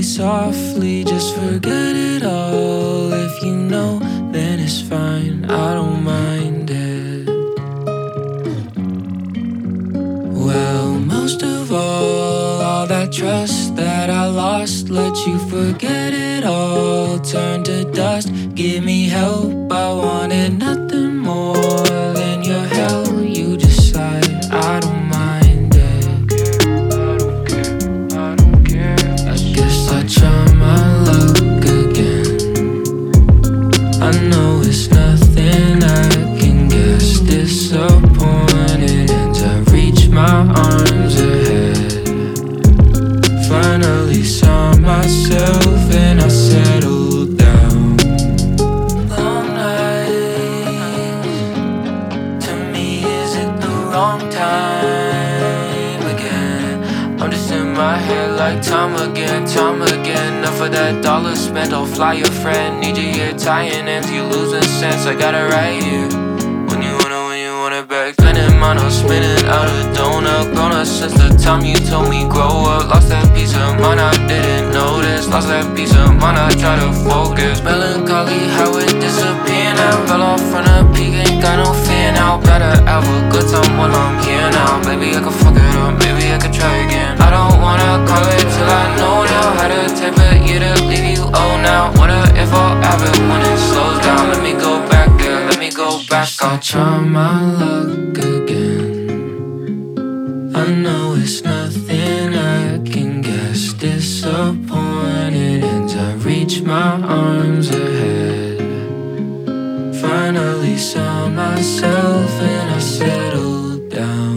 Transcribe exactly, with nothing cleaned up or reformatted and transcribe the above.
softly, just forget it all. If you know, then it's fine, I don't mind it. Well, most of all, all that trust that I lost, let you forget it all, turn to dust. Give me help, I wanted nothing more than your help. You decide, I don't mind it. I don't care, I don't care. I guess I try my luck again. I know it's nothing I can guess. Disappointed ends, I reach my arms ahead. Finally saw myself and I settled down. Long nights, to me is it the wrong time again? I'm just in my head like time again, time again. Enough of that dollar spent, I'll fly your friend. Need you here tying ends, you losing sense. I got it right here. When you wanna, when you want it back. Spinning mono, spinning out of donut. Grown up since the time you told me grow up. Lost that piece of mind, I didn't notice. Lost that piece of mind, I try to focus. Melancholy, how it disappear now. Fell off from the peak, ain't got no fear now. Better have a good time while I'm here now. Maybe I could fuck it up, maybe I could try again. I don't wanna call it till I know now. Had to take a year to leave you, oh now. Wonder if I'll have it when it slows down. Let me go back there, let me go back. I'll try my luck again. I know it's nothing I can guess. Disappointed ends, I reach my arms ahead. Finally saw myself and I settled down.